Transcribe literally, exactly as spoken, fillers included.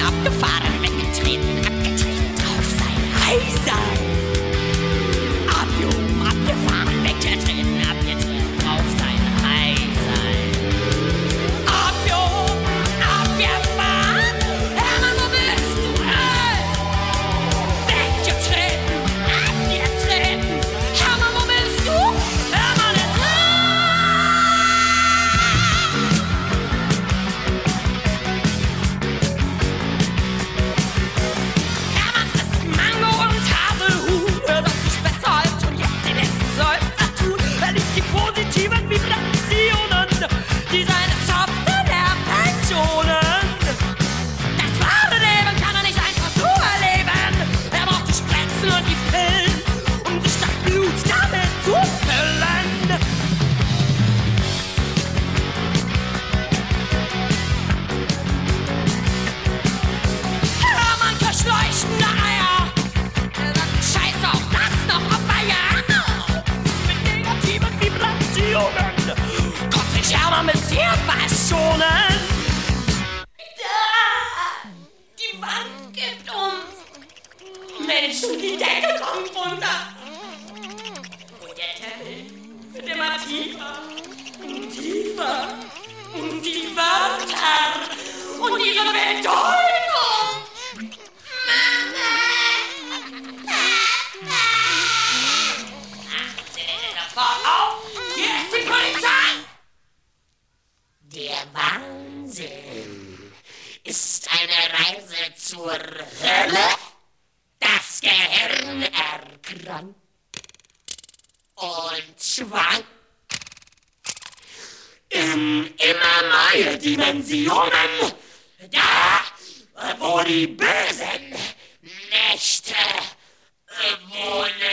abgefahren, weggetreten, abgetreten, drauf sein, high sein. Abgehoben, abgefahren, weggetreten, abgetreten, drauf sein, high sein. Abgehoben, abgefahren, Hermann, wo bist du? Hey! Weggetreten, abgetreten, Hermann, wo bist du? Hermann ist Hermann frisst Mango und Haselhuhn. Er sagt sich besser als schon jetzt den letzten Seufzer tun. Er liebt die positiven Vibrationen, die seine soften Nerven schonen. Das wahre Leben kann er nicht einfach so erleben. Er braucht die Spritzen und die Pillen, um sich das Blut damit zu füllen. Hermann kriegt leuchtende Eier. Er sagt, scheiße, auch das noch auf Eier. Mit negativen Vibrationen kommt sich Hermann bis hier verschonen. Da, die Wand kippt um. Mensch, und die Decke kommt runter. Und der Teppich wird immer tiefer und tiefer. Und die Wörter und ihre Bedeutung. Mama! Papa! Ach, sofort auf! Hier ist die Polizei! Der Wahnsinn ist eine Reise zur Hölle. Das Gehirn erkrankt und schwankt in immer neue Dimensionen, da wo die bösen Nächte wohnen.